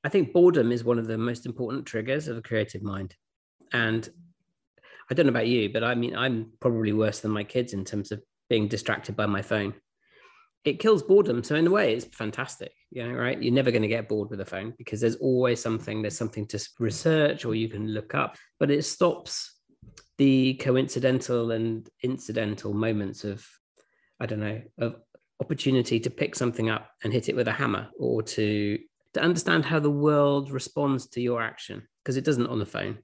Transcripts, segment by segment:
I think boredom is one of the most important triggers of a creative mind. And I don't know about you, but I mean, I'm probably worse than my kids in terms of being distracted by my phone. It kills boredom. So in a way, it's fantastic, right? You're never going to get bored with a phone because there's something to research or you can look up, but it stops the coincidental and incidental moments of, I don't know, of opportunity to pick something up and hit it with a hammer, or to understand how the world responds to your action, because it doesn't on the phone.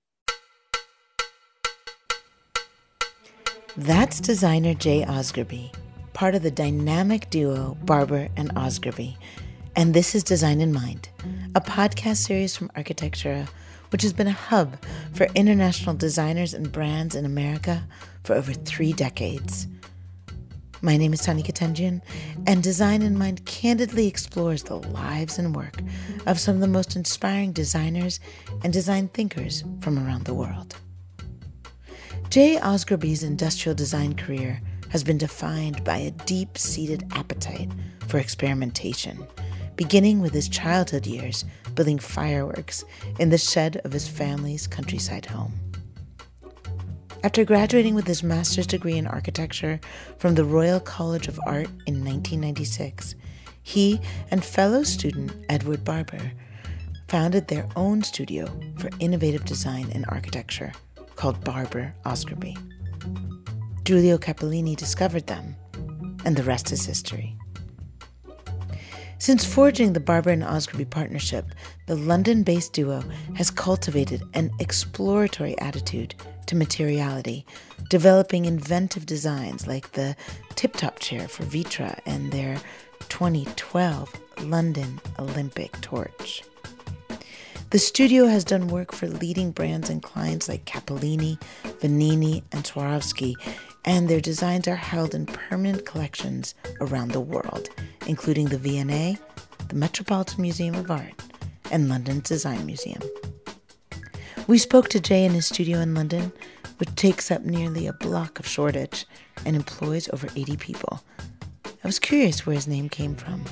That's designer Jay Osgerby, part of the dynamic duo Barber and Osgerby. And this is Design in Mind, a podcast series from Architectura, which has been a hub for international designers and brands in America for over 3 decades. My name is Tani Ketenjian, and Design in Mind candidly explores the lives and work of some of the most inspiring designers and design thinkers from around the world. Jay Osgerby's industrial design career has been defined by a deep-seated appetite for experimentation, beginning with his childhood years building fireworks in the shed of his family's countryside home. After graduating with his master's degree in architecture from the Royal College of Art in 1996, he and fellow student Edward Barber founded their own studio for innovative design in architecture called Barber Osgerby. Giulio Cappellini discovered them, and the rest is history. Since forging the Barber and Osgerby partnership, the London-based duo has cultivated an exploratory attitude to materiality, developing inventive designs like the tip-top chair for Vitra and their 2012 London Olympic torch. The studio has done work for leading brands and clients like Cappellini, Vanini, and Swarovski, and their designs are held in permanent collections around the world, including the V&A, the Metropolitan Museum of Art, and London's Design Museum. We spoke to Jay in his studio in London, which takes up nearly a block of Shoreditch and employs over 80 people. I was curious where his name came from.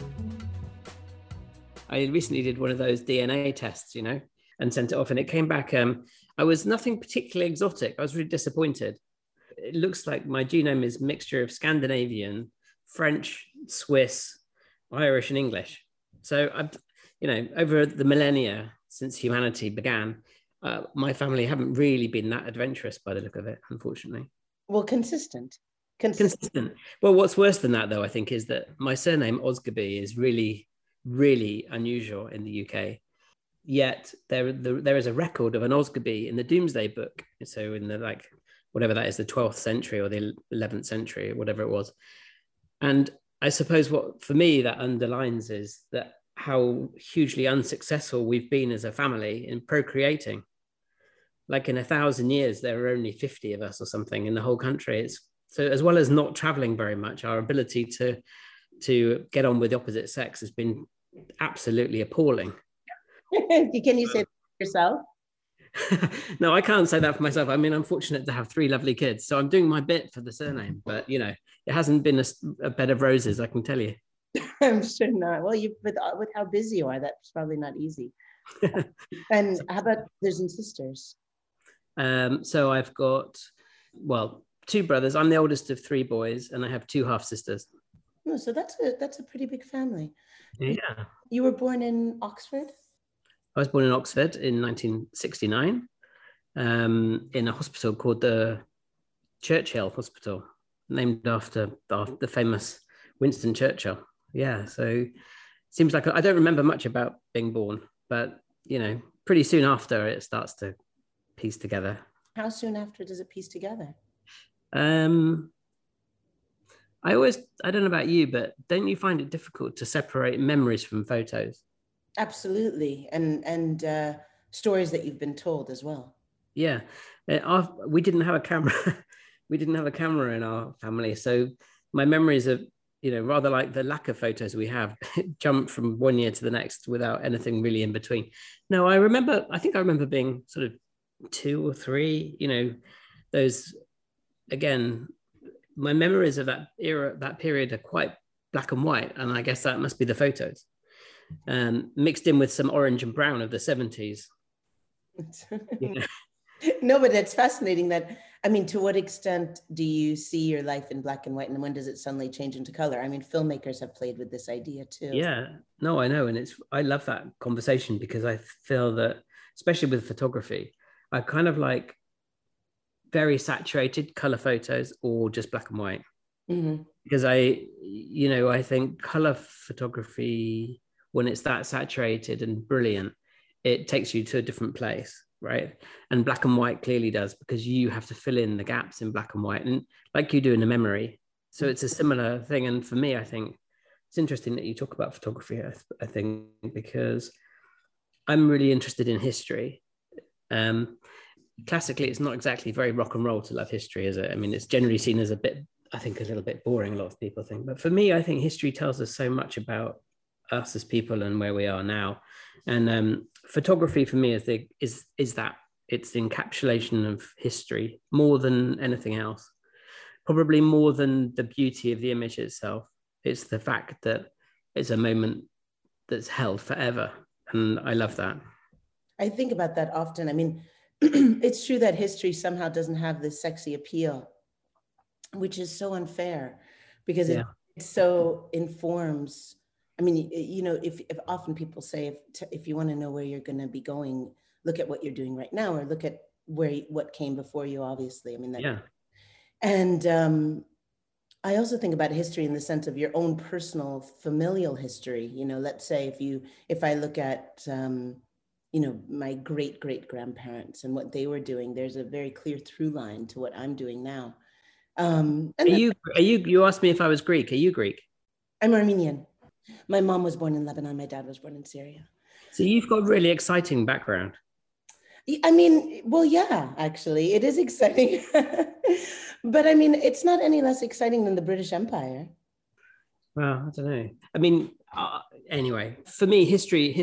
I recently did one of those DNA tests, and sent it off, and it came back. I was nothing particularly exotic. I was really disappointed. It looks like my genome is a mixture of Scandinavian, French, Swiss, Irish, and English. So over the millennia since humanity began, my family haven't really been that adventurous by the look of it, unfortunately. Well, consistent. Well, what's worse than that, though, I think, is that my surname Osgerby is really, really unusual in the UK. Yet there is a record of an Osgerby in the Domesday Book. So in the whatever that is, the 12th century or the 11th century, or whatever it was. And I suppose what for me that underlines is that how hugely unsuccessful we've been as a family in procreating. Like in 1,000 years, there are only 50 of us or something in the whole country. So as well as not traveling very much, our ability to get on with the opposite sex has been absolutely appalling. Can you say that yourself? No, I can't say that for myself. I mean, I'm fortunate to have 3 lovely kids, so I'm doing my bit for the surname, but it hasn't been a bed of roses, I can tell you. I'm sure not. Well, with how busy you are, that's probably not easy. And how about brothers and sisters? So I've got, 2 brothers. I'm the oldest of 3 boys, and I have 2 half sisters. Oh, so that's a pretty big family. Yeah. You were born in Oxford? I was born in Oxford in 1969, in a hospital called the Churchill Hospital, named after the famous Winston Churchill. Yeah, so it seems like I don't remember much about being born, but, pretty soon after it starts to piece together. How soon after does it piece together? I don't know about you, but don't you find it difficult to separate memories from photos? Absolutely, and stories that you've been told as well. Yeah, we didn't have a camera. We didn't have a camera in our family, so my memories are, rather like the lack of photos we have, jump from one year to the next without anything really in between. No, I think I remember being sort of 2 or 3. Those, again, my memories of that era, that period, are quite black and white, and I guess that must be the photos. mixed in with some orange and brown of the 70s. Yeah. No, but it's fascinating that, I mean, to what extent do you see your life in black and white, and when does it suddenly change into color? I mean, filmmakers have played with this idea too. Yeah, no, I know. And I love that conversation because I feel that, especially with photography, I kind of like very saturated color photos or just black and white. Mm-hmm. Because I think color photography, when it's that saturated and brilliant, it takes you to a different place, right? And black and white clearly does, because you have to fill in the gaps in black and white, and like you do in a memory. So it's a similar thing. And for me, I think it's interesting that you talk about photography, I think, because I'm really interested in history. Classically, it's not exactly very rock and roll to love history, is it? I mean, it's generally seen as a little bit boring, a lot of people think. But for me, I think history tells us so much about us as people and where we are now. And photography for me is that it's the encapsulation of history more than anything else, probably more than the beauty of the image itself. It's the fact that it's a moment that's held forever. And I love that. I think about that often. I mean, it's true that history somehow doesn't have this sexy appeal, which is so unfair, because it so informs. I mean, if often people say, if you want to know where you're going to be going, look at what you're doing right now, or look at what came before you, obviously. I mean, that. Yeah. And I also think about history in the sense of your own personal familial history. Let's say if I look at, my great grandparents and what they were doing, there's a very clear through line to what I'm doing now. And you asked me if I was Greek. Are you Greek? I'm Armenian. My mom was born in Lebanon. My dad was born in Syria. So you've got a really exciting background. I mean, well, yeah, actually, it is exciting. But I mean, it's not any less exciting than the British Empire. Well, I don't know. I mean, anyway, for me, history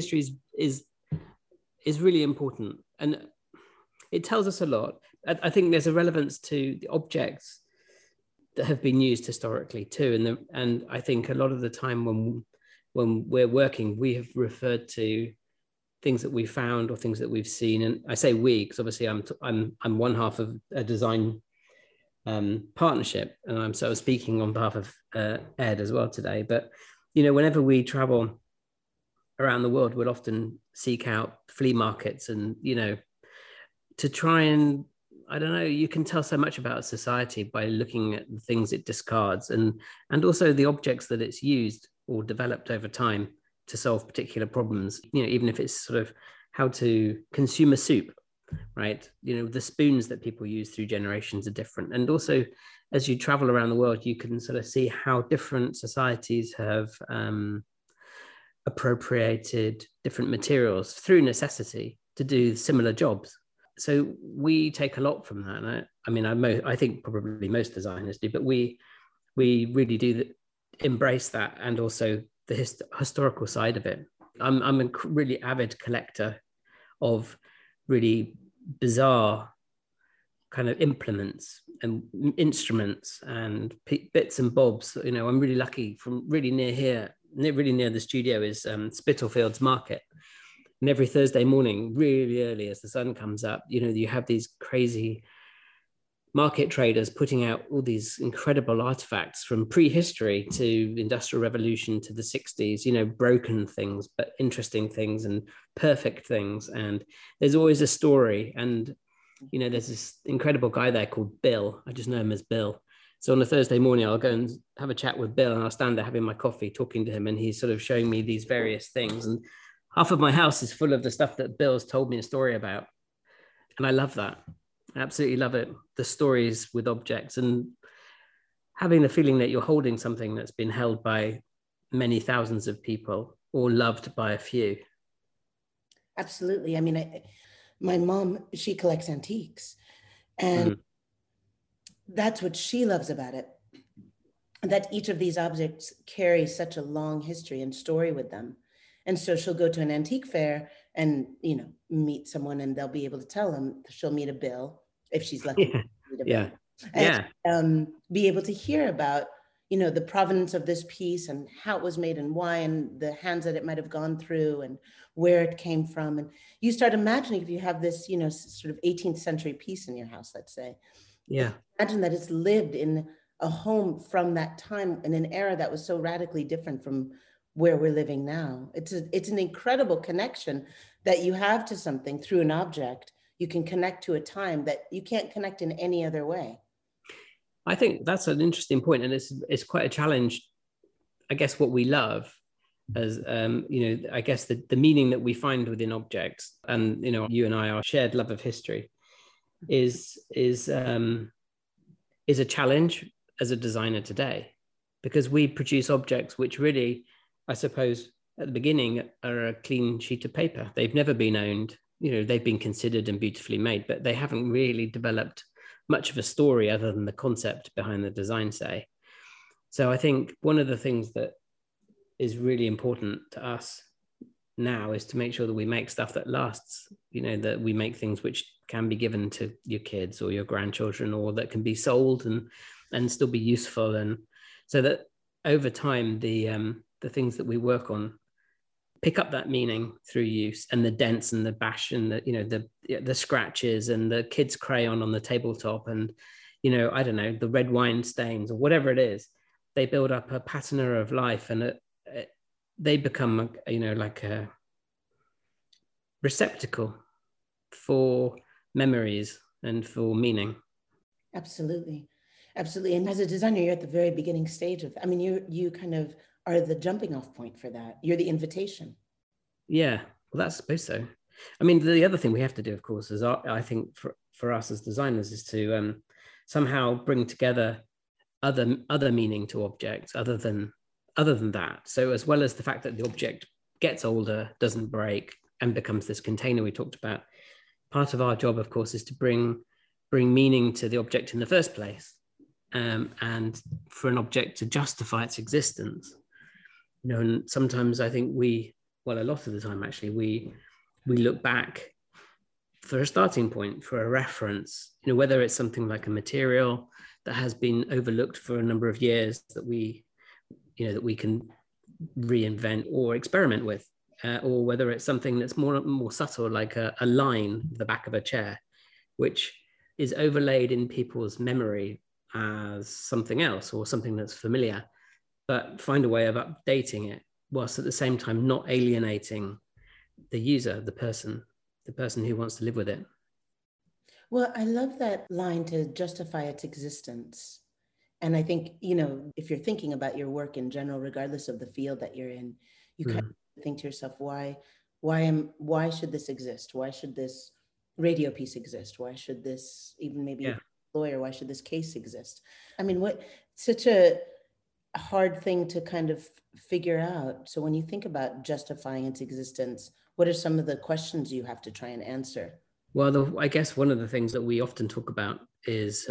is really important, and it tells us a lot. I think there's a relevance to the objects that have been used historically too, and I think a lot of the time when we're working, we have referred to things that we found or things that we've seen. And I say we because obviously I'm one half of a design partnership, and I'm sort of speaking on behalf of Ed as well today. But whenever we travel around the world, we'll often seek out flea markets and to try and, I don't know, you can tell so much about a society by looking at the things it discards and also the objects that it's used or developed over time to solve particular problems, even if it's sort of how to consume a soup, right? The spoons that people use through generations are different. And also, as you travel around the world, you can sort of see how different societies have appropriated different materials through necessity to do similar jobs. So we take a lot from that. And I think probably most designers do, but we really do embrace that, and also the historical side of it. I'm a really avid collector of really bizarre kind of implements and instruments and bits and bobs. I'm really lucky. From really near here, really near the studio is Spitalfields Market. And every Thursday morning, really early as the sun comes up, you have these crazy market traders putting out all these incredible artifacts from prehistory to industrial revolution to the 60s, broken things, but interesting things and perfect things. And there's always a story. And, there's this incredible guy there called Bill. I just know him as Bill. So on a Thursday morning, I'll go and have a chat with Bill, and I'll stand there having my coffee, talking to him. And he's sort of showing me these various things. And half of my house is full of the stuff that Bill's told me a story about. And I love that. I absolutely love it. The stories with objects and having the feeling that you're holding something that's been held by many thousands of people or loved by a few. Absolutely. I mean, my mom, she collects antiques, and that's what she loves about it, that each of these objects carry such a long history and story with them. And so she'll go to an antique fair and, meet someone, and they'll be able to tell them. She'll meet a Bill if she's lucky. Yeah. And, be able to hear about, the provenance of this piece and how it was made and why, and the hands that it might have gone through and where it came from. And you start imagining, if you have this, sort of 18th century piece in your house, let's say, Yeah. imagine that it's lived in a home from that time in an era that was so radically different from where we're living now. It's an incredible connection that you have to something through an object. You can connect to a time that you can't connect in any other way. I think that's an interesting point, and it's quite a challenge. I guess what we love as I guess the meaning that we find within objects, and you and I, our shared love of history, is a challenge as a designer today, because we produce objects which really, I suppose, at the beginning are a clean sheet of paper. They've never been owned. They've been considered and beautifully made, but they haven't really developed much of a story other than the concept behind the design, say. So I think one of the things that is really important to us now is to make sure that we make stuff that lasts, that we make things which can be given to your kids or your grandchildren, or that can be sold and still be useful. And so that over time, the things that we work on pick up that meaning through use, and the dents and the bash and the scratches and the kids' crayon on the tabletop, and I don't know, the red wine stains or whatever it is, they build up a patina of life, and they become like a receptacle for memories and for meaning. Absolutely. And as a designer, you're at the very beginning stage of, you kind of are the jumping off point for that. You're the invitation. Yeah, well, that's supposed so. The other thing we have to do, of course, is I think for us as designers is to somehow bring together other meaning to objects other than that. So as well as the fact that the object gets older, doesn't break, and becomes this container we talked about, part of our job, of course, is to bring meaning to the object in the first place, and for an object to justify its existence. And sometimes I think a lot of the time actually, we look back for a starting point, for a reference, whether it's something like a material that has been overlooked for a number of years that we can reinvent or experiment with, or whether it's something that's more subtle, like a line at the back of a chair, which is overlaid in people's memory as something else or something that's familiar, but find a way of updating it whilst at the same time not alienating the user, the person who wants to live with it. Well, I love that line, to justify its existence. And I think, if you're thinking about your work in general, regardless of the field that you're in, you kind of think to yourself, why should this exist? Why should this radio piece exist? Why should this, even maybe lawyer, why should this case exist? What such a hard thing to kind of figure out. So when you think about justifying its existence, what are some of the questions you have to try and answer? Well, I guess one of the things that we often talk about is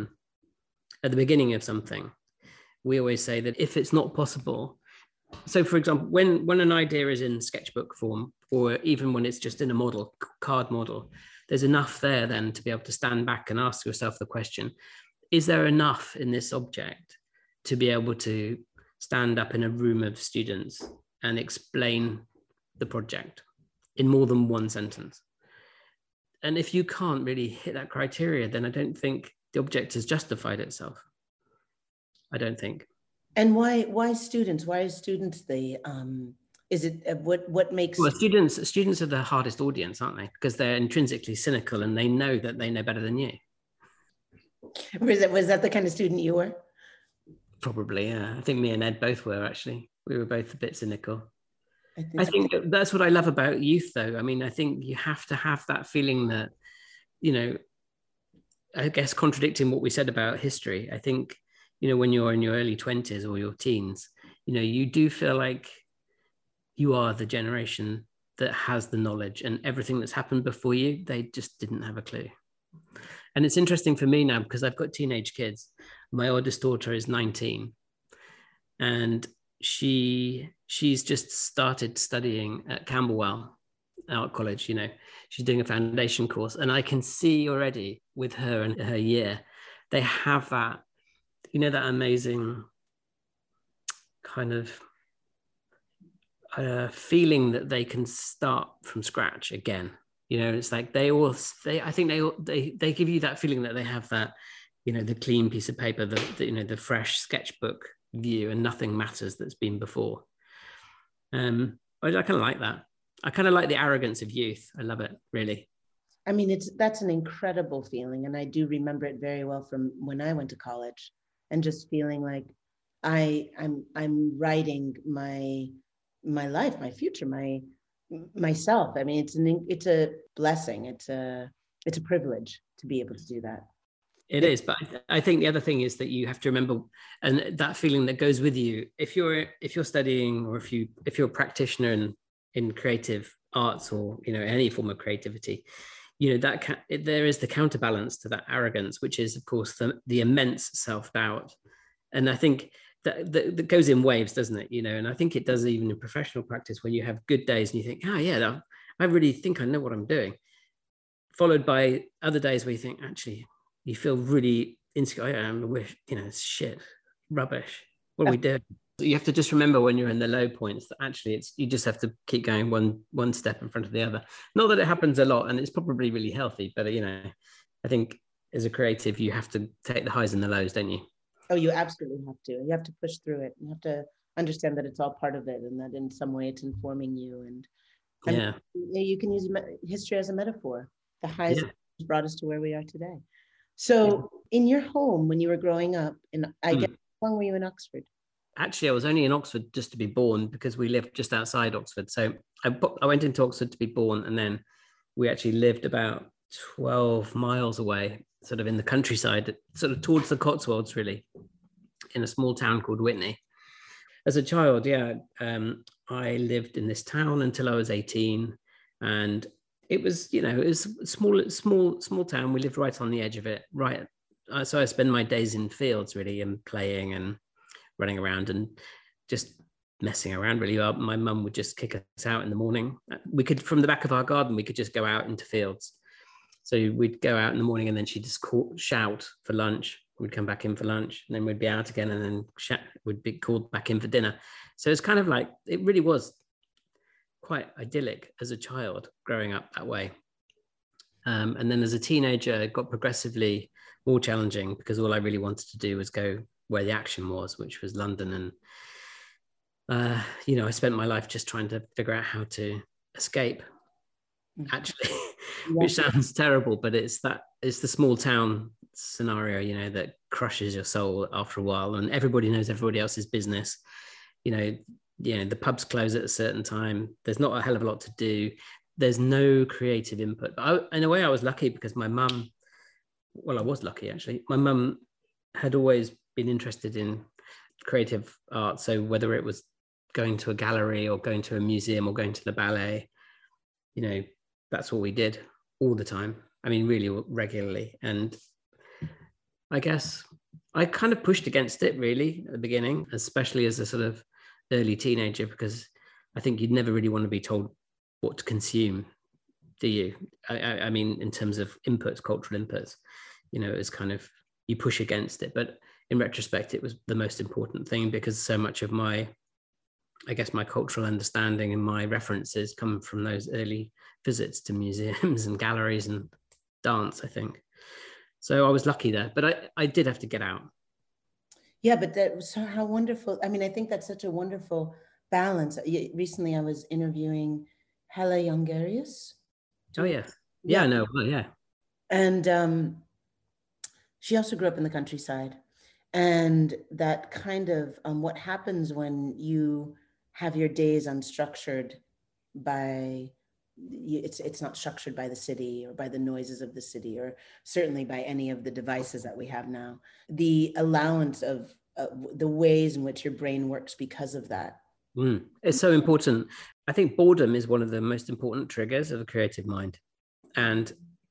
at the beginning of something, we always say that if it's not possible, so for example, when an idea is in sketchbook form, or even when it's just in a card model, there's enough there then to be able to stand back and ask yourself the question, is there enough in this object to be able to stand up in a room of students and explain the project in more than one sentence? And if you can't really hit that criteria, then I don't think the object has justified itself. I don't think. And why students? Why are students is it what makes? Well, students are the hardest audience, aren't they? Because they're intrinsically cynical and they know that they know better than you. Was that the kind of student you were? Probably, yeah. I think me and Ed both were, actually. We were both a bit cynical. I think that's what I love about youth, though. I think you have to have that feeling that, I guess contradicting what we said about history, I think, when you're in your early 20s or your teens, you do feel like you are the generation that has the knowledge, and everything that's happened before you, they just didn't have a clue. And it's interesting for me now because I've got teenage kids. My oldest daughter is 19, and she's just started studying at Camberwell Art College. She's doing a foundation course, and I can see already with her and her year, they have that, that amazing kind of feeling that they can start from scratch again. You know, it's like I think they give you that feeling that they have that, you know, the clean piece of paper, the you know, the fresh sketchbook view, and nothing matters that's been before. I kind of like that. I kind of like the arrogance of youth. I love it, really. I mean, that's an incredible feeling. And I do remember it very well from when I went to college, and just feeling like I'm writing my life, my future, myself. I mean, it's a blessing. It's a privilege to be able to do that. It is, but I think the other thing is that you have to remember, and that feeling that goes with you if you're studying, or if you're a practitioner in creative arts, or, you know, any form of creativity, you know, that there is the counterbalance to that arrogance, which is, of course, the immense self-doubt. And I think that goes in waves, doesn't it? You know, and I think it does even in professional practice, when you have good days and you think, oh yeah, I really think I know what I'm doing, followed by other days where you think, actually, you feel really insecure. I wish, you know, it's shit, rubbish. What are we doing? You have to just remember when you're in the low points that actually you just have to keep going one step in front of the other. Not that it happens a lot, and it's probably really healthy, but, you know, I think as a creative, you have to take the highs and the lows, don't you? Oh, you absolutely have to. You have to push through it. You have to understand that it's all part of it, and that in some way it's informing you. And yeah, you can use history as a metaphor. The highs brought us to where we are today. So in your home, when you were growing up, and I guess, how long were you in Oxford? Actually, I was only in Oxford just to be born, because we lived just outside Oxford. So I went into Oxford to be born, and then we actually lived about 12 miles away, sort of in the countryside, sort of towards the Cotswolds, really, in a small town called Witney. As a child, I lived in this town until I was 18, and it was, you know, it was a small town. We lived right on the edge of it, right. So I spend my days in fields, really, and playing and running around and just messing around, really. My mum would just kick us out in the morning. We could, from the back of our garden, we could just go out into fields. So we'd go out in the morning, and then she'd just shout for lunch. We'd come back in for lunch, and then we'd be out again, and then we'd be called back in for dinner. So it's kind of like, it really was quite idyllic as a child growing up that way. And then as a teenager, it got progressively more challenging, because all I really wanted to do was go where the action was, which was London. And, you know, I spent my life just trying to figure out how to escape, actually, which sounds terrible, but it's the small town scenario, you know, that crushes your soul after a while, and everybody knows everybody else's business. You know, the pubs close at a certain time. There's not a hell of a lot to do. There's no creative input. But in a way, I was lucky, because my mum, well, I was lucky, actually. My mum had always been interested in creative art. So whether it was going to a gallery, or going to a museum, or going to the ballet, you know, that's what we did all the time. I mean, really regularly. And I guess I kind of pushed against it, really, at the beginning, especially as a sort of early teenager, because I think you'd never really want to be told what to consume, do you? I mean, in terms of inputs, cultural inputs, you know, it's kind of, you push against it. But in retrospect, it was the most important thing, because so much of my cultural understanding and my references come from those early visits to museums and galleries and dance, I think. So I was lucky there, but I did have to get out. Yeah, but that was how wonderful. I mean, I think that's such a wonderful balance. Recently, I was interviewing Hella Jongerius. Oh, yeah. Yeah, no, well, yeah. And she also grew up in the countryside. And that kind of what happens when you have your days unstructured by, it's not structured by the city, or by the noises of the city, or certainly by any of the devices that we have now. The allowance of the ways in which your brain works because of that. It's so important. I think boredom is one of the most important triggers of a creative mind. And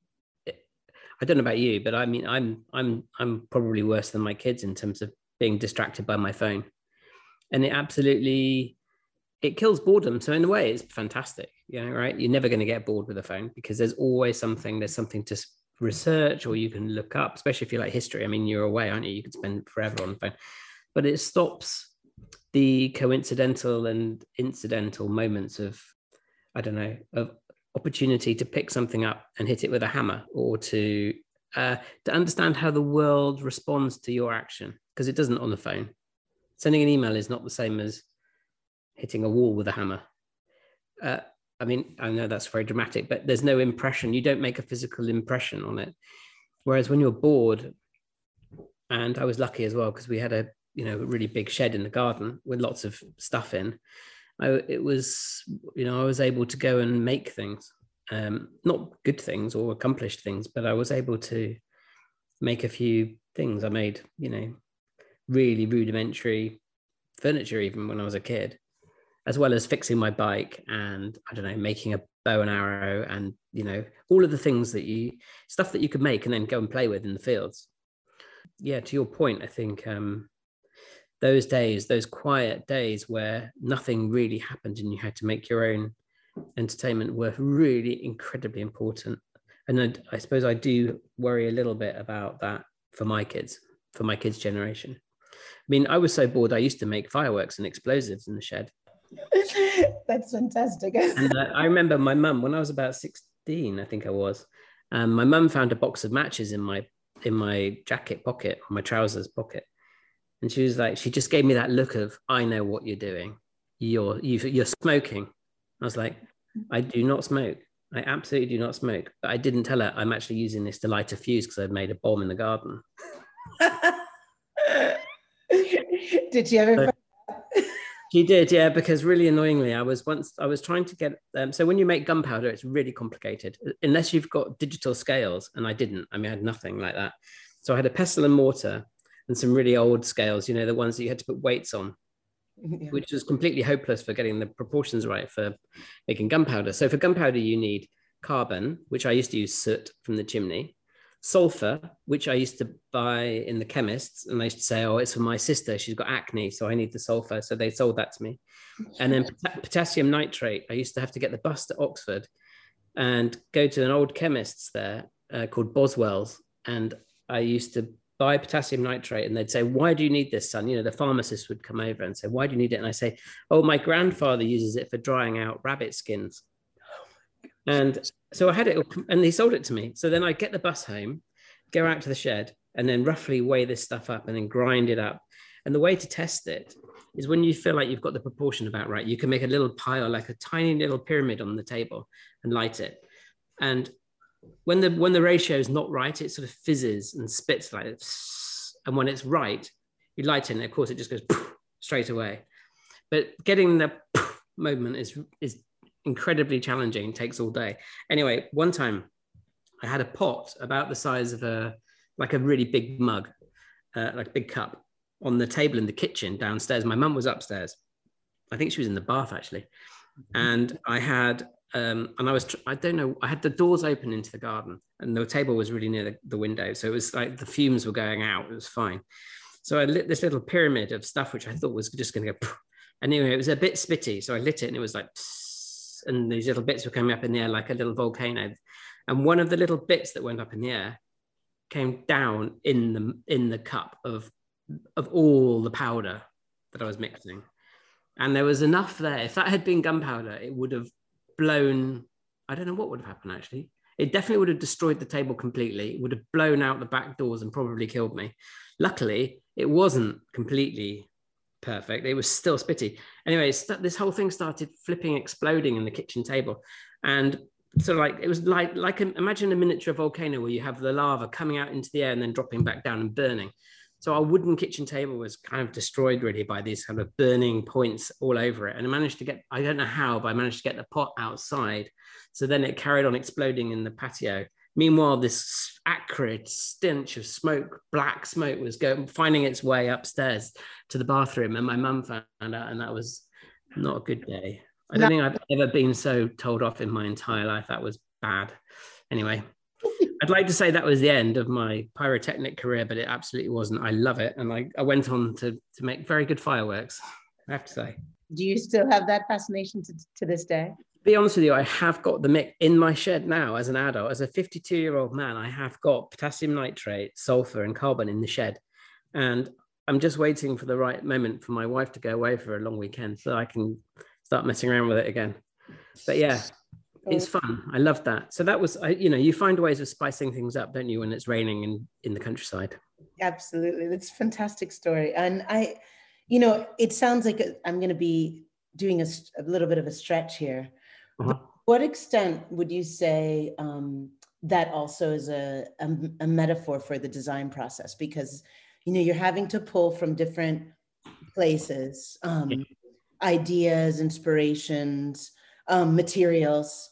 I don't know about you, but I mean, I'm probably worse than my kids in terms of being distracted by my phone. And it kills boredom. So in a way, it's fantastic, you know, right? You're never going to get bored with a phone, because there's always something to research, or you can look up, especially if you like history. I mean, you're away, aren't you? You could spend forever on the phone, but it stops the coincidental and incidental moments of, I don't know, of opportunity to pick something up and hit it with a hammer, or to understand how the world responds to your action, because it doesn't on the phone. Sending an email is not the same as hitting a wall with a hammer. I mean, I know that's very dramatic, but there's no impression. You don't make a physical impression on it. Whereas when you're bored, and I was lucky as well, because we had a really big shed in the garden with lots of stuff in. I was able to go and make things, not good things or accomplished things, but I was able to make a few things. I made, really rudimentary furniture even when I was a kid, as well as fixing my bike and, I don't know, making a bow and arrow and, all of the things stuff that you could make and then go and play with in the fields. Yeah, to your point, I think those days, those quiet days where nothing really happened and you had to make your own entertainment, were really incredibly important. And I suppose I do worry a little bit about that for my kids' generation. I mean, I was so bored, I used to make fireworks and explosives in the shed. That's fantastic. And I remember my mum, when I was about 16, I think I was, my mum found a box of matches in my jacket pocket, or my trousers pocket. And she was like, she just gave me that look of, I know what you're doing. You're smoking. I was like, I do not smoke. I absolutely do not smoke. But I didn't tell her I'm actually using this to light a fuse because I'd made a bomb in the garden. Did she ever? She did, yeah, because really annoyingly, I was trying to get, so when you make gunpowder, it's really complicated, unless you've got digital scales, and I didn't. I mean, I had nothing like that. So I had a pestle and mortar and some really old scales, the ones that you had to put weights on, yeah, which was completely hopeless for getting the proportions right for making gunpowder. So for gunpowder, you need carbon, which I used to use soot from the chimney, sulfur, which I used to buy in the chemists, and they used to say, oh, it's for my sister, she's got acne, so I need the sulfur. So they sold that to me. And then potassium nitrate, I used to have to get the bus to Oxford and go to an old chemist's there called Boswell's, and I used to buy potassium nitrate, and they'd say, why do you need this, son? The pharmacist would come over and say, why do you need it? And I say, oh, my grandfather uses it for drying out rabbit skins. And so I had it, and he sold it to me. So then I get the bus home, go out to the shed, and then roughly weigh this stuff up and then grind it up. And the way to test it is when you feel like you've got the proportion about right, you can make a little pile, like a tiny little pyramid on the table, and light it. And when the ratio is not right, it sort of fizzes and spits like this. And when it's right, you light it, and of course it just goes straight away. But getting the moment is incredibly challenging. It takes all day. Anyway, one time I had a pot about the size of a really big mug, like a big cup, on the table in the kitchen downstairs. My mum was upstairs. I think she was in the bath actually. And I had, I don't know, I had the doors open into the garden, and the table was really near the window. So it was like the fumes were going out. It was fine. So I lit this little pyramid of stuff, which I thought was just going to go. Anyway, it was a bit spitty. So I lit it, and it was like, and these little bits were coming up in the air like a little volcano. And one of the little bits that went up in the air came down in the cup of all the powder that I was mixing. And there was enough there. If that had been gunpowder, it would have blown, I don't know what would have happened actually. It definitely would have destroyed the table completely. It would have blown out the back doors and probably killed me. Luckily, it wasn't completely perfect. It was still spitty. Anyway, this whole thing started flipping, exploding in the kitchen table. And so it was like imagine a miniature volcano where you have the lava coming out into the air and then dropping back down and burning. So our wooden kitchen table was kind of destroyed really by these kind of burning points all over it. And I managed to get, I don't know how, but I managed to get the pot outside. So then it carried on exploding in the patio. Meanwhile, this acrid stench of smoke, black smoke, was finding its way upstairs to the bathroom. And my mum found out, and that was not a good day. I don't think I've ever been so told off in my entire life. That was bad. Anyway, I'd like to say that was the end of my pyrotechnic career, but it absolutely wasn't. I love it. And I went on to make very good fireworks, I have to say. Do you still have that fascination to this day? To be honest with you, I have got the mix in my shed now as an adult. As a 52-year-old man, I have got potassium nitrate, sulfur, and carbon in the shed. And I'm just waiting for the right moment for my wife to go away for a long weekend so I can start messing around with it again. But yeah, it's fun. I love that. So that was, you find ways of spicing things up, don't you, when it's raining in the countryside? Absolutely. That's a fantastic story. And it sounds like I'm going to be doing a little bit of a stretch here. Uh-huh. What extent would you say that also is a metaphor for the design process? Because, you're having to pull from different places, ideas, inspirations, materials.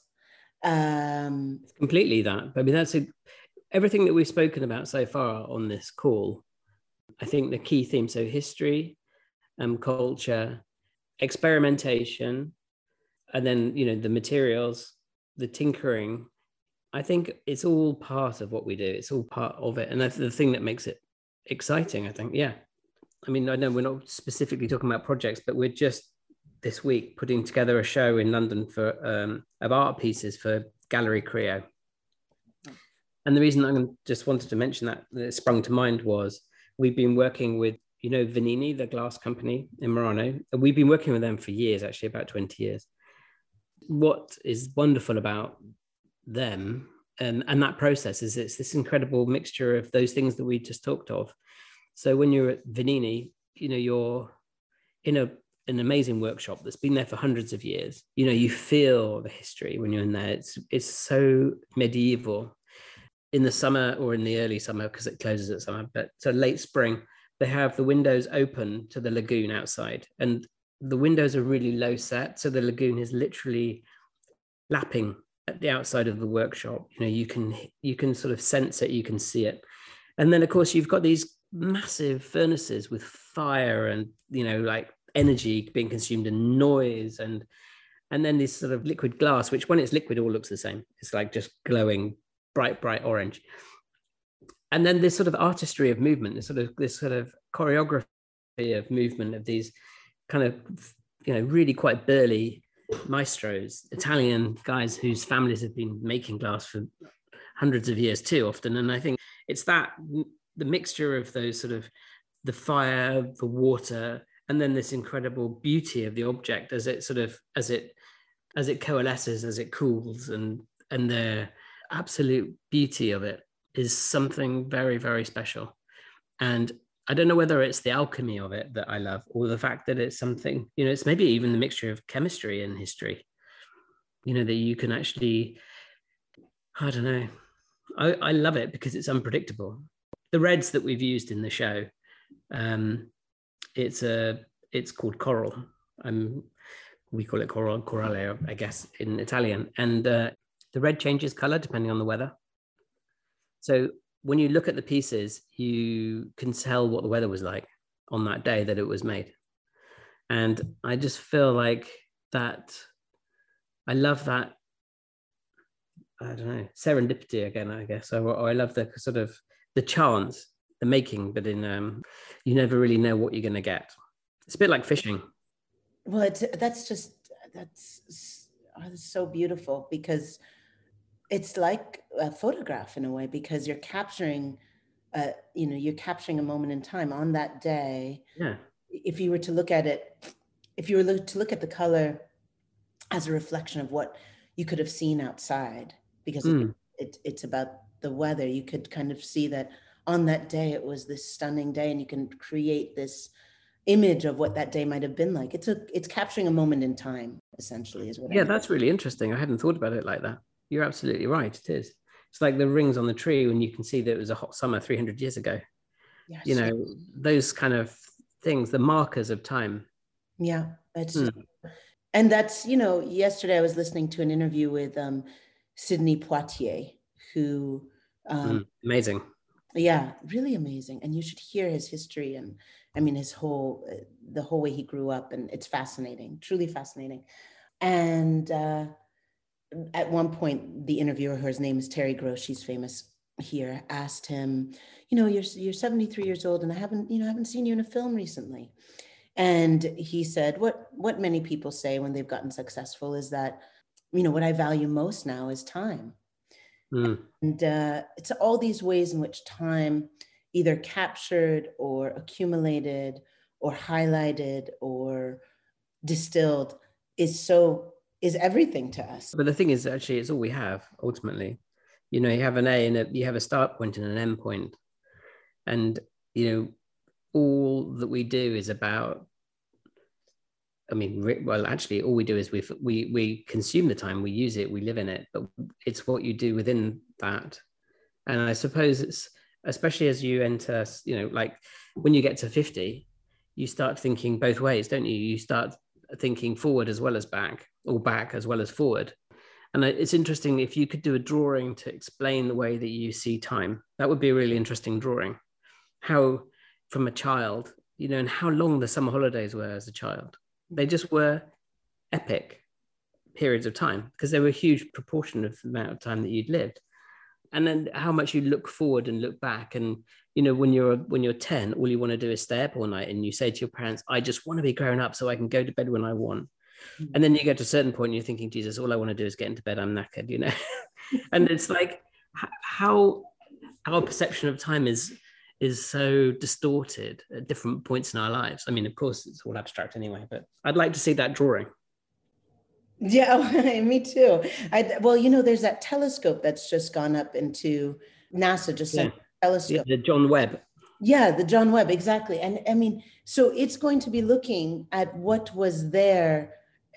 Completely that. I mean, everything that we've spoken about so far on this call. I think the key themes, so history, culture, experimentation, and then, the materials, the tinkering. I think it's all part of what we do. It's all part of it. And that's the thing that makes it exciting, I think. Yeah. I mean, I know we're not specifically talking about projects, but we're just this week putting together a show in London of art pieces for Gallery Creo. And the reason I just wanted to mention that it sprung to mind was we've been working with, Venini, the glass company in Murano. We've been working with them for years, actually, about 20 years. What is wonderful about them and that process is it's this incredible mixture of those things that we just talked of. So when you're at Venini, you're in an amazing workshop that's been there for hundreds of years. You feel the history when you're in there. It's so medieval. In the summer or in the early summer, because it closes at summer, but so late spring, they have the windows open to the lagoon outside, and the windows are really low set, so the lagoon is literally lapping at the outside of the workshop. You can sort of sense it, you can see it. And then of course you've got these massive furnaces with fire and like energy being consumed and noise, and then this sort of liquid glass, which when it's liquid all looks the same. It's like just glowing bright orange. And then this sort of artistry of movement, this sort of choreography of movement of these kind of really quite burly maestros, Italian guys whose families have been making glass for hundreds of years too often. And I think it's that the mixture of those sort of the fire, the water, and then this incredible beauty of the object as it coalesces, as it cools, and the absolute beauty of it is something very, very special. And I don't know whether it's the alchemy of it that I love, or the fact that it's something, it's maybe even the mixture of chemistry and history, that you can actually, I don't know. I love it because it's unpredictable. The reds that we've used in the show, it's called coral. We call it corale, I guess, in Italian. And the red changes color depending on the weather. So when you look at the pieces, you can tell what the weather was like on that day that it was made. And I just feel like that, I love that, I don't know, serendipity again, I guess. Or I love the sort of the chance, the making, but in you never really know what you're going to get. It's a bit like fishing. Well, that's so beautiful, because it's like a photograph in a way, because you're capturing, you're capturing a moment in time on that day. Yeah. If you were to look at it, if you were to look at the color as a reflection of what you could have seen outside, because it's about the weather, you could kind of see that on that day, it was this stunning day, and you can create this image of what that day might have been like. It's capturing a moment in time, essentially, is what I mean. That's really interesting. I hadn't thought about it like that. You're absolutely right. It is. It's like the rings on the tree when you can see that it was a hot summer 300 years ago. Yes. Those kind of things, the markers of time. Yeah. And that's, yesterday I was listening to an interview with Sidney Poitier, who... amazing. Yeah, really amazing. And you should hear his history, and I mean, the whole way he grew up, and it's fascinating, truly fascinating. And at one point, the interviewer, whose name is Terry Gross, she's famous here, asked him, you're 73 years old, and I haven't seen you in a film recently. And he said, what many people say when they've gotten successful is that, what I value most now is time. And it's all these ways in which time either captured or accumulated or highlighted or distilled is everything to us. But the thing is, actually, it's all we have ultimately. You have an A and you have a start point and an end point. And, all that we do is about, well, actually, all we do is we consume the time, we use it, we live in it, but it's what you do within that. And I suppose it's, especially as you enter, like when you get to 50, you start thinking both ways, don't you? You start thinking forward as well as back, or back as well as forward. And it's interesting, if you could do a drawing to explain the way that you see time, that would be a really interesting drawing. How, from a child, and how long the summer holidays were as a child. They just were epic periods of time because they were a huge proportion of the amount of time that you'd lived. And then how much you look forward and look back. And, when you're 10, all you want to do is stay up all night. And you say to your parents, I just want to be grown up so I can go to bed when I want. Mm-hmm. And then you get to a certain point and you're thinking, Jesus, all I want to do is get into bed. I'm knackered, And it's like how our perception of time is so distorted at different points in our lives. Of course, it's all abstract anyway, but I'd like to see that drawing. Yeah, me too. There's that telescope that's just gone up into NASA, just sent a telescope. Yeah, the John Webb. Yeah, the John Webb, exactly. And so it's going to be looking at what was there.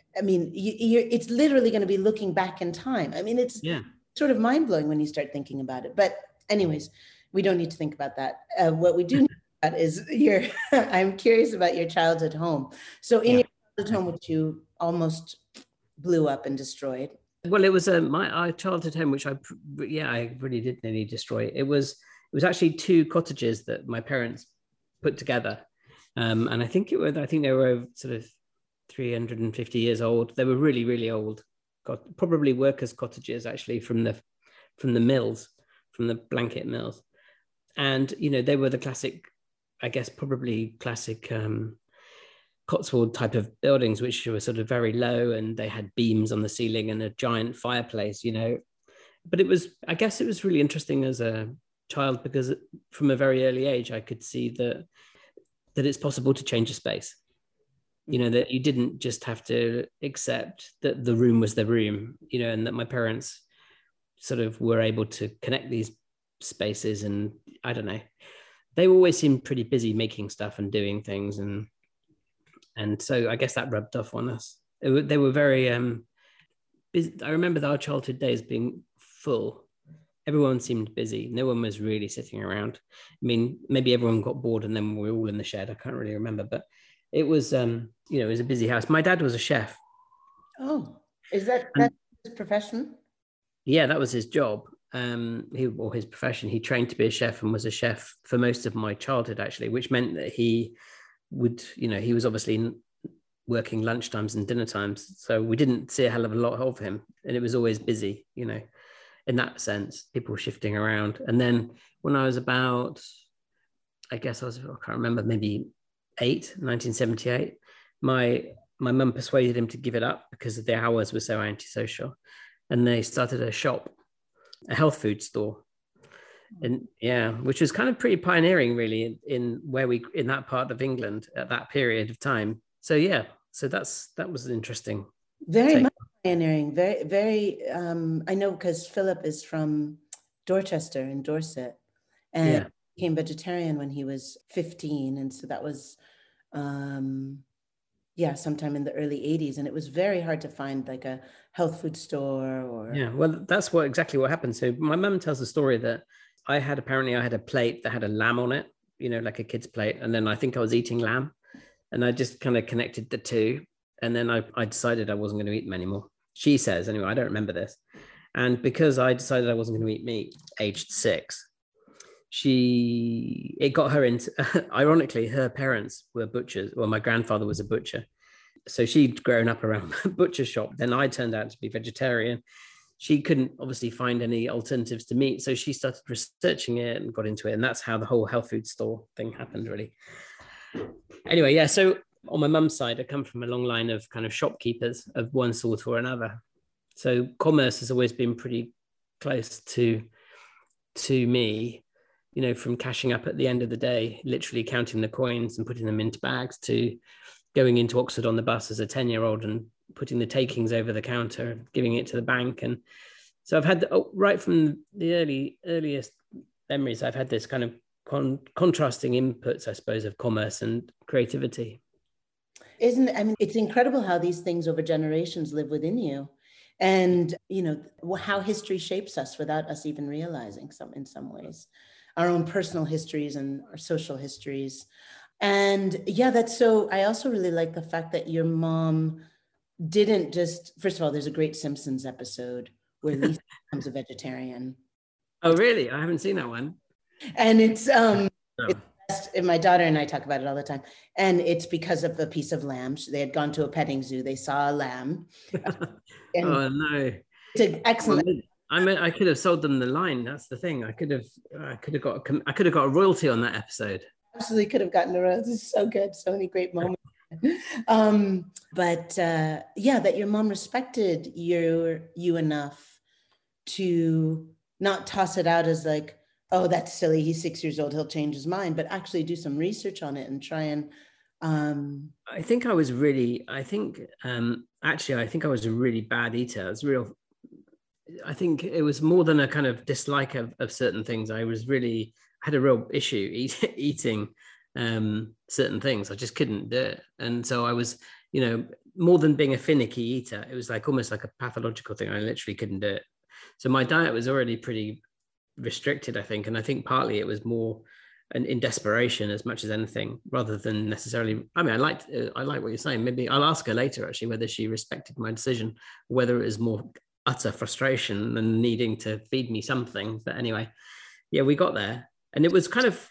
It's literally going to be looking back in time. It's sort of mind-blowing when you start thinking about it. But anyways, we don't need to think about that. What we do need to think about is I'm curious about your childhood home. So in your childhood home, which you almost blew up and destroyed. Well, it was my childhood home, which I really did nearly destroy. It was actually 2 cottages that my parents put together. And I think they were sort of 350 years old. They were really, really old, probably workers' cottages, actually, from the mills, from the blanket mills. And, they were the classic, I guess, probably classic Cotswold type of buildings, which were sort of very low, and they had beams on the ceiling and a giant fireplace, But I guess it was really interesting as a child because from a very early age, I could see that it's possible to change a space. That you didn't just have to accept that the room was the room, and that my parents sort of were able to connect these spaces. And I don't know, they always seemed pretty busy making stuff and doing things. And so I guess that rubbed off on us. They were very busy. I remember our childhood days being full. Everyone seemed busy. No one was really sitting around. Maybe everyone got bored and then we were all in the shed. I can't really remember, but it was, it was a busy house. My dad was a chef. Oh, is that's his profession? Yeah, that was his job. His profession. He trained to be a chef and was a chef for most of my childhood, actually, which meant that he was obviously working lunchtimes and dinner times. So we didn't see a hell of a lot of him. And it was always busy, in that sense, people shifting around. And then when I was about, I can't remember, maybe 1978, my mum persuaded him to give it up because the hours were so antisocial. And they started a health food store. And which was kind of pretty pioneering really in that part of England at that period of time. So that was interesting. Very much pioneering, very, very, I know because Philip is from Dorchester in Dorset and became vegetarian when he was 15. And so that was, sometime in the early 80s. And it was very hard to find like a health food store or. Yeah, well, that's exactly what happened. So my mum tells the story that I had a plate that had a lamb on it, like a kid's plate. And then I think I was eating lamb and I just kind of connected the two. And then I decided I wasn't going to eat them anymore. She says, anyway, I don't remember this. And because I decided I wasn't going to eat meat aged 6, it got her into, ironically, her parents were butchers. Well, my grandfather was a butcher. So she'd grown up around a butcher shop. Then I turned out to be vegetarian. She couldn't obviously find any alternatives to meat. So she started researching it and got into it. And that's how the whole health food store thing happened, really. Anyway, so on my mum's side, I come from a long line of kind of shopkeepers of one sort or another. So commerce has always been pretty close to me. you know, from cashing up at the end of the day, literally counting the coins and putting them into bags, to going into Oxford on the bus as a 10-year-old and putting the takings over the counter, giving it to the bank. And so I've had, right from the earliest memories, I've had this kind of contrasting inputs, I suppose, of commerce and creativity. It's incredible how these things over generations live within you. And, you know, how history shapes us without us even realizing in some ways, our own personal histories and our social histories. And yeah, I also really like the fact that your mom didn't just, first of all, there's a great Simpsons episode where Lisa becomes a vegetarian. Oh, really? I haven't seen that one. And it's my daughter and I talk about it all the time. And it's because of the piece of lamb. They had gone to a petting zoo. They saw a lamb. Oh, no. It's an excellent. I could have sold them the line. That's the thing. I could have got a royalty on that episode. Absolutely could have gotten a royalty. It's so good. So many great moments. But that your mom respected you enough to not toss it out as like, oh, that's silly, he's 6 years old, he'll change his mind, but actually do some research on it and try and I think I was a really bad eater. I think it was more than a kind of dislike of certain things. I had a real issue eating certain things. I just couldn't do it. And so I was, you know, more than being a finicky eater, it was like almost like a pathological thing. I literally couldn't do it. So my diet was already pretty restricted, I think. And I think partly it was more in desperation as much as anything, rather than necessarily, I mean, I like what you're saying. Maybe I'll ask her later, actually, whether she respected my decision, whether it was more utter frustration than needing to feed me something. But anyway, yeah, we got there. And it was,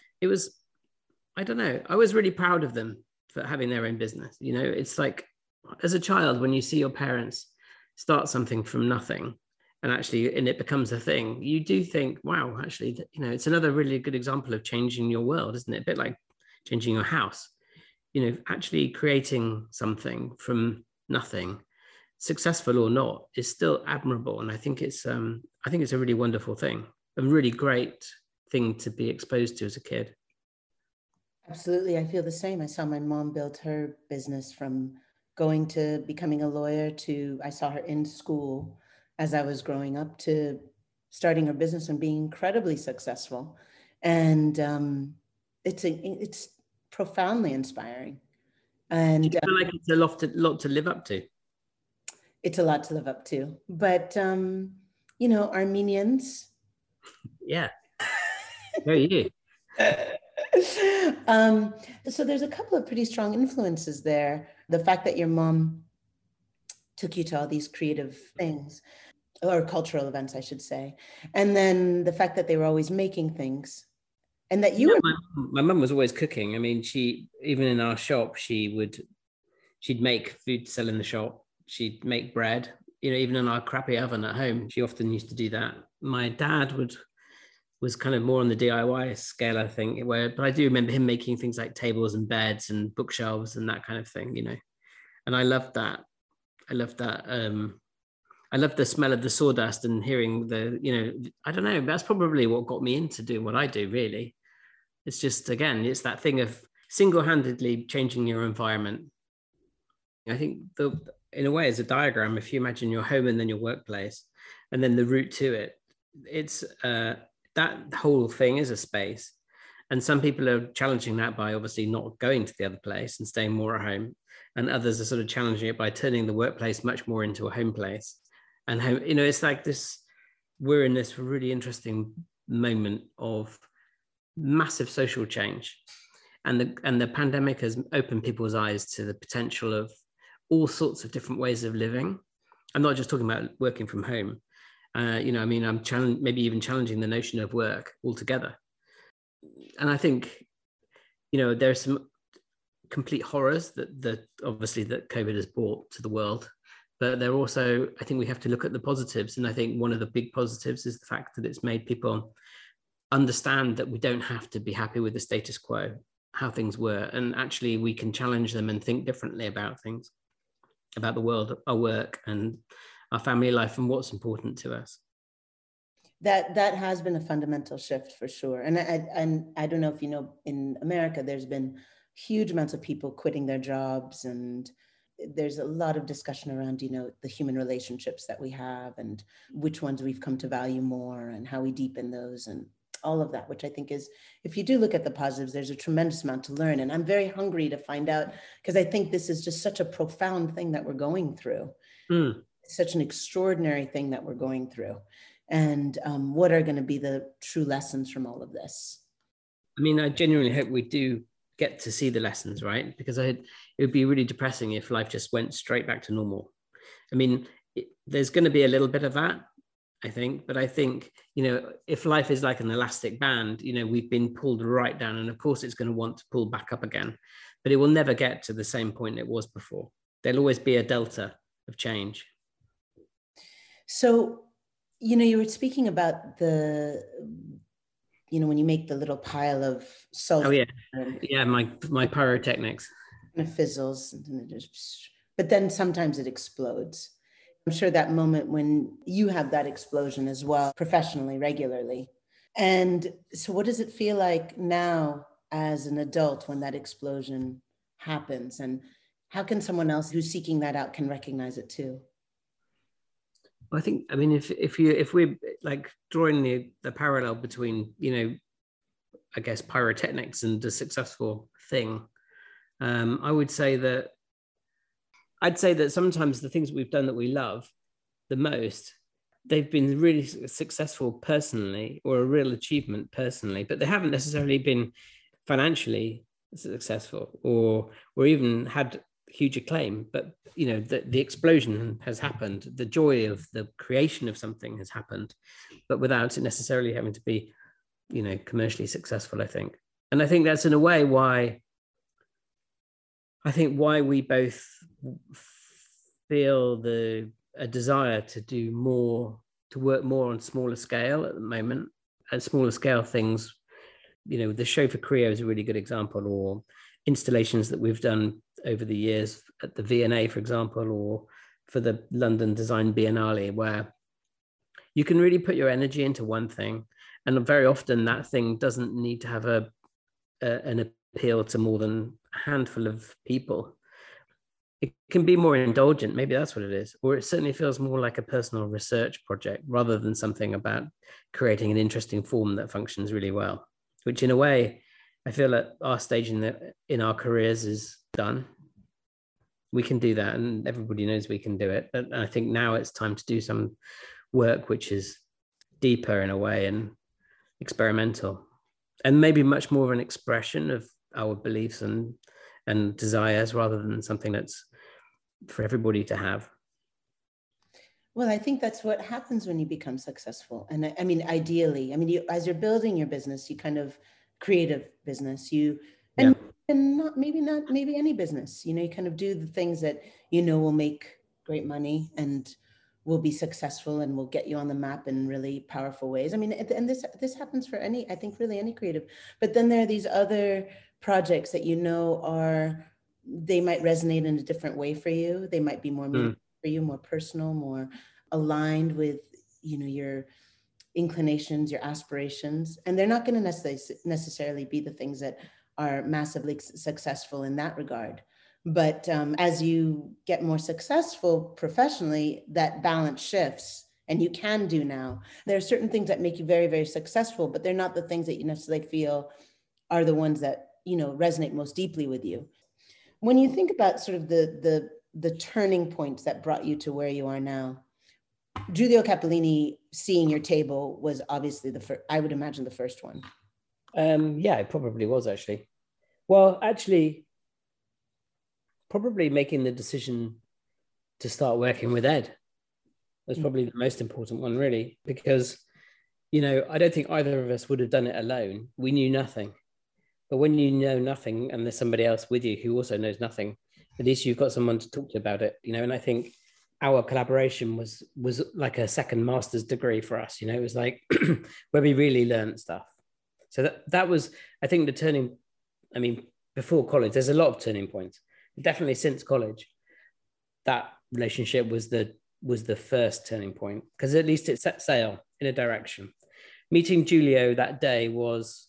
I don't know, I was really proud of them for having their own business. You know, it's like, as a child, when you see your parents start something from nothing, and it becomes a thing, you do think, wow, actually, you know, it's another really good example of changing your world, isn't it? A bit like changing your house, you know, actually creating something from nothing, successful or not, is still admirable. And I think it's a really wonderful thing, a really great thing to be exposed to as a kid. Absolutely. I feel the same. I saw my mom build her business from going to becoming a lawyer to, I saw her in school as I was growing up, to starting her business and being incredibly successful. And it's profoundly inspiring. And do you feel like it's a lot to live up to? It's a lot to live up to. But, you know, Armenians. Yeah. Very you. So there's a couple of pretty strong influences there. The fact that your mom took you to all these creative things, or cultural events, I should say. And then the fact that they were always making things, and that my mum was always cooking. I mean, even in our shop, she'd make food to sell in the shop. She'd make bread, you know, even in our crappy oven at home. She often used to do that. My dad was kind of more on the DIY scale, I think, but I do remember him making things like tables and beds and bookshelves and that kind of thing, you know. And I loved that. I loved the smell of the sawdust and hearing I don't know, that's probably what got me into doing what I do, really. It's just, again, it's that thing of single-handedly changing your environment. I think in a way, as a diagram, if you imagine your home and then your workplace, and then the route to it, it's that whole thing is a space. And some people are challenging that by obviously not going to the other place and staying more at home. And others are sort of challenging it by turning the workplace much more into a home place. And home, you know, it's like this, we're in this really interesting moment of massive social change. And the pandemic has opened people's eyes to the potential of all sorts of different ways of living. I'm not just talking about working from home. You know, I mean, I'm maybe even challenging the notion of work altogether. And I think, you know, there's some complete horrors that obviously that COVID has brought to the world, but there also, I think we have to look at the positives. And I think one of the big positives is the fact that it's made people understand that we don't have to be happy with the status quo, how things were, and actually we can challenge them and think differently about things, about the world, our work and our family life and what's important to us. That has been a fundamental shift for sure. And I don't know if you know, in America, there's been huge amounts of people quitting their jobs, and there's a lot of discussion around, the human relationships that we have and which ones we've come to value more and how we deepen those and all of that, which I think is, if you do look at the positives, there's a tremendous amount to learn. And I'm very hungry to find out, because I think this is just such a profound thing that we're going through. Such an extraordinary thing that we're going through. And what are going to be the true lessons from all of this? I mean, I genuinely hope we do get to see the lessons, right? Because it would be really depressing if life just went straight back to normal. I mean, there's going to be a little bit of that, I think. But I think, if life is like an elastic band, we've been pulled right down. And of course, it's going to want to pull back up again. But it will never get to the same point it was before. There'll always be a delta of change. So, you were speaking about when you make the little pile of sulfur. Oh, yeah. Yeah, my pyrotechnics. And it fizzles, but then sometimes it explodes. I'm sure that moment when you have that explosion as well, professionally, regularly. And so what does it feel like now as an adult when that explosion happens? And how can someone else who's seeking that out can recognize it too? I think, I mean, if we're like drawing the parallel between, I guess, pyrotechnics and a successful thing, I'd say that sometimes the things we've done that we love the most, they've been really successful personally, or a real achievement personally, but they haven't necessarily been financially successful or even had huge acclaim. But the explosion has happened, the joy of the creation of something has happened, but without it necessarily having to be commercially successful, I think. And I think that's in a way why we both feel a desire to do more, to work more on smaller scale at the moment, and smaller scale things. The show for Creo is a really good example, or installations that we've done over the years at the V&A, for example, or for the London Design Biennale, where you can really put your energy into one thing. And very often that thing doesn't need to have an appeal to more than a handful of people. It can be more indulgent, maybe that's what it is, or it certainly feels more like a personal research project rather than something about creating an interesting form that functions really well, which in a way, I feel at our stage in our careers is done. We can do that, and everybody knows we can do it. But I think now it's time to do some work which is deeper in a way and experimental, and maybe much more of an expression of our beliefs and desires rather than something that's for everybody to have. Well, I think that's what happens when you become successful. And I mean, ideally, as you're building your business, you kind of creative business, and maybe any business, you kind of do the things that, will make great money and will be successful and will get you on the map in really powerful ways. I mean, and this happens for I think really any creative, but then there are these other projects that, they might resonate in a different way for you. They might be more meaningful for you, more personal, more aligned with, your inclinations, your aspirations. And they're not going to necessarily be the things that are massively successful in that regard. But as you get more successful professionally, that balance shifts, and you can do now. There are certain things that make you very, very successful, but they're not the things that you necessarily feel are the ones that, resonate most deeply with you. When you think about sort of the turning points that brought you to where you are now, Giulio Cappellini seeing your table was obviously I would imagine the first one. Yeah, it probably was actually. Well, actually, probably making the decision to start working with Ed was probably the most important one, really, because, I don't think either of us would have done it alone. We knew nothing. But when you know nothing and there's somebody else with you who also knows nothing, at least you've got someone to talk to about it, and I think our collaboration was like a second master's degree for us. It was like where we really learned stuff. So that was, I think, before college, there's a lot of turning points. Definitely since college, that relationship was the was the first turning point, because at least it set sail in a direction. Meeting Giulio that day was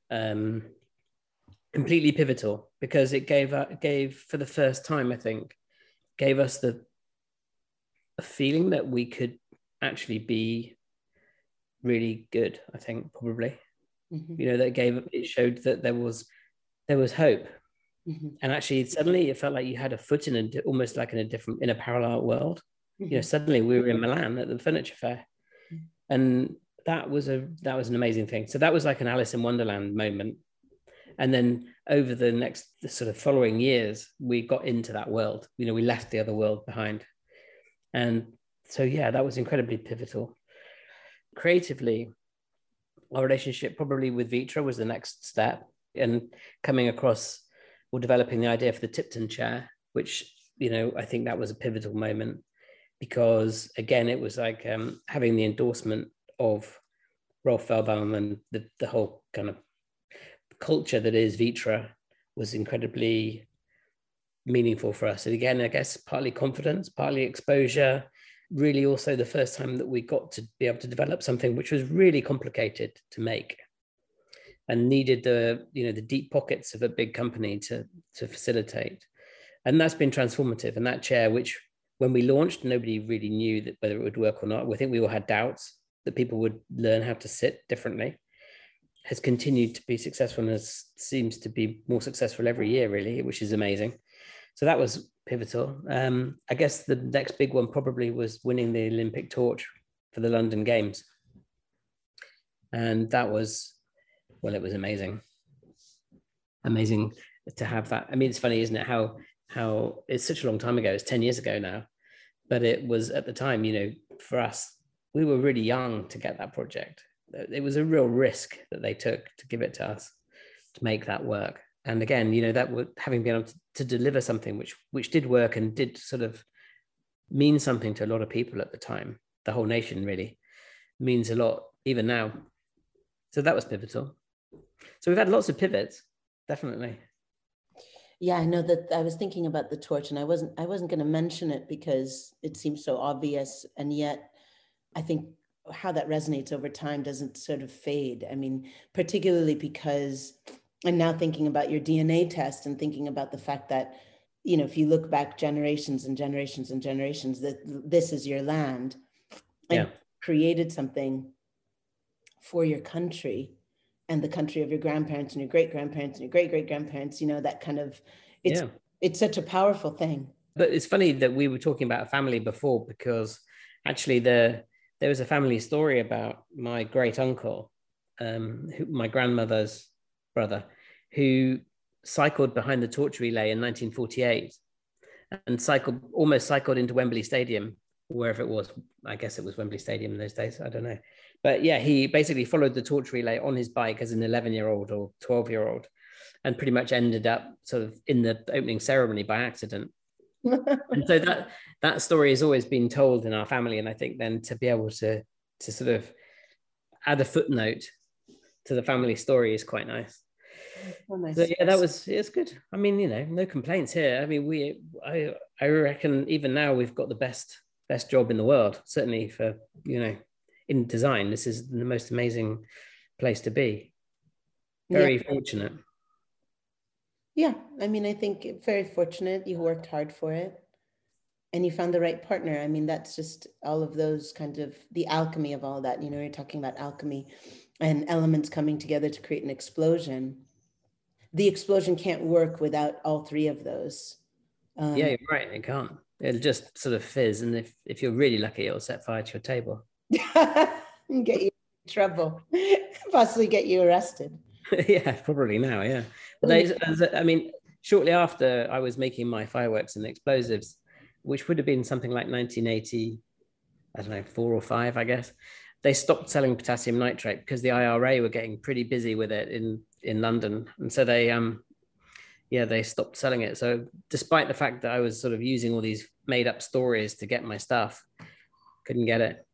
completely pivotal, because it gave for the first time, I think, gave us a feeling that we could actually be really good. I think probably, that it showed that there was hope. And actually, suddenly it felt like you had a foot in almost like in a parallel world. Suddenly we were in Milan at the furniture fair, and that was an amazing thing. So that was like an Alice in Wonderland moment. And then over the sort of following years, we got into that world. We left the other world behind, and so that was incredibly pivotal. Creatively, our relationship probably with Vitra was the next step, and coming across or developing the idea for the Tipton chair, which, I think that was a pivotal moment, because again, it was like having the endorsement of Rolf Feldbaum and the whole kind of culture that is Vitra was incredibly meaningful for us. And again, I guess partly confidence, partly exposure, really also the first time that we got to be able to develop something which was really complicated to make and needed the deep pockets of a big company to facilitate. And that's been transformative. And that chair, which when we launched, nobody really knew whether it would work or not. I think we all had doubts that people would learn how to sit differently, has continued to be successful and seems to be more successful every year, really, which is amazing. So that was pivotal. I guess the next big one probably was winning the Olympic torch for the London Games. And that was, well, it was amazing. Amazing to have that. I mean, it's funny, isn't it? How it's such a long time ago. It's 10 years ago now. But it was at the time, for us, we were really young to get that project. It was a real risk that they took to give it to us to make that work. And again, that would, having been able to deliver something which did work and did sort of mean something to a lot of people at the time, the whole nation really means a lot even now. So that was pivotal. So we've had lots of pivots, definitely. Yeah, I know that. I was thinking about the torch, and I wasn't going to mention it because it seems so obvious, and yet I think how that resonates over time doesn't sort of fade. I mean, particularly because I'm now thinking about your DNA test and thinking about the fact that, if you look back generations and generations and generations, that this is your land, and created something for your country and the country of your grandparents and your great-grandparents and your great-great-grandparents, that kind of, it's such a powerful thing. But it's funny that we were talking about a family before, because actually there was a family story about my great uncle, my grandmother's brother, who cycled behind the torch relay in 1948 and almost cycled into Wembley Stadium, wherever it was. I guess it was Wembley Stadium in those days. I don't know. But he basically followed the torch relay on his bike as an 11-year-old or 12-year-old and pretty much ended up sort of in the opening ceremony by accident. And so that story has always been told in our family. And I think then to be able to sort of add a footnote to the family story is quite nice. Oh, nice. So it's good. I mean, no complaints here. I mean, I reckon even now we've got the best job in the world, certainly for, in design. This is the most amazing place to be. Very fortunate. Yeah, I mean, I think very fortunate. You worked hard for it and you found the right partner. I mean, that's just all of those kind of the alchemy of all that. You're talking about alchemy and elements coming together to create an explosion. The explosion can't work without all three of those. Yeah, you're right. It can't. It'll just sort of fizz. And if you're really lucky, it'll set fire to your table. And get you in trouble, possibly get you arrested. Yeah, probably now, yeah. But shortly after I was making my fireworks and explosives, which would have been something like 1980, I don't know, 4 or 5, I guess, they stopped selling potassium nitrate because the IRA were getting pretty busy with it in London. And so they stopped selling it. So despite the fact that I was sort of using all these made up stories to get my stuff, couldn't get it.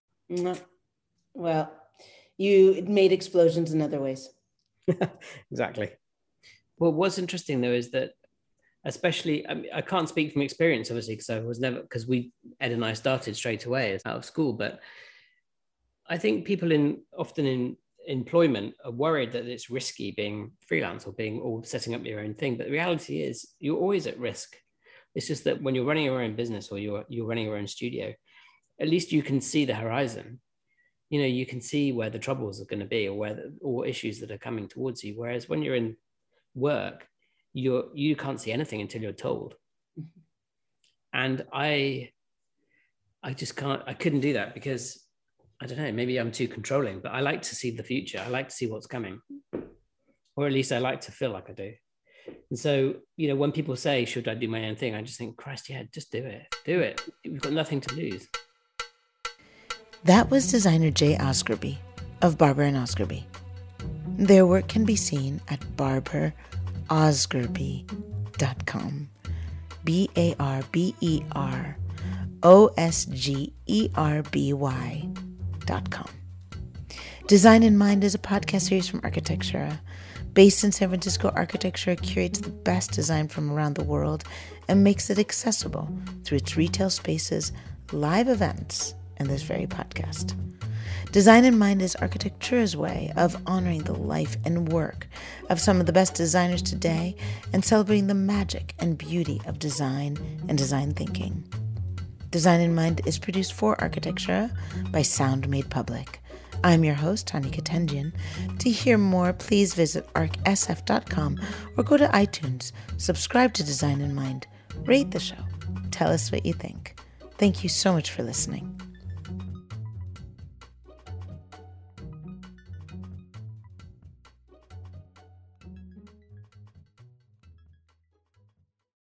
Well, you made explosions in other ways. Exactly. Well, what's interesting though is that especially, I can't speak from experience, obviously, because Ed and I started straight away out of school. But I think people often in employment are worried that it's risky being freelance or setting up your own thing. But the reality is you're always at risk. It's just that when you're running your own business or you're running your own studio, at least you can see the horizon. You can see where the troubles are going to be or issues that are coming towards you. Whereas when you're in work, you can't see anything until you're told. And I couldn't do that because I don't know, maybe I'm too controlling, but I like to see the future. I like to see what's coming, or at least I like to feel like I do. And so, when people say, should I do my own thing? I just think, Christ, yeah, just do it. You've got nothing to lose. That was designer Jay Osgerby of Barber and Osgerby. Their work can be seen at barberosgerby.com. BARBEROSGERBY.com. Design in Mind is a podcast series from Architectura. Based in San Francisco, Architectura curates the best design from around the world and makes it accessible through its retail spaces, live events, and this very podcast. Design in Mind is Architectura's way of honoring the life and work of some of the best designers today and celebrating the magic and beauty of design and design thinking. Design in Mind is produced for Architectura by Sound Made Public. I'm your host, Tanya Katenjian. To hear more, please visit arcsf.com or go to iTunes. Subscribe to Design in Mind. Rate the show. Tell us what you think. Thank you so much for listening.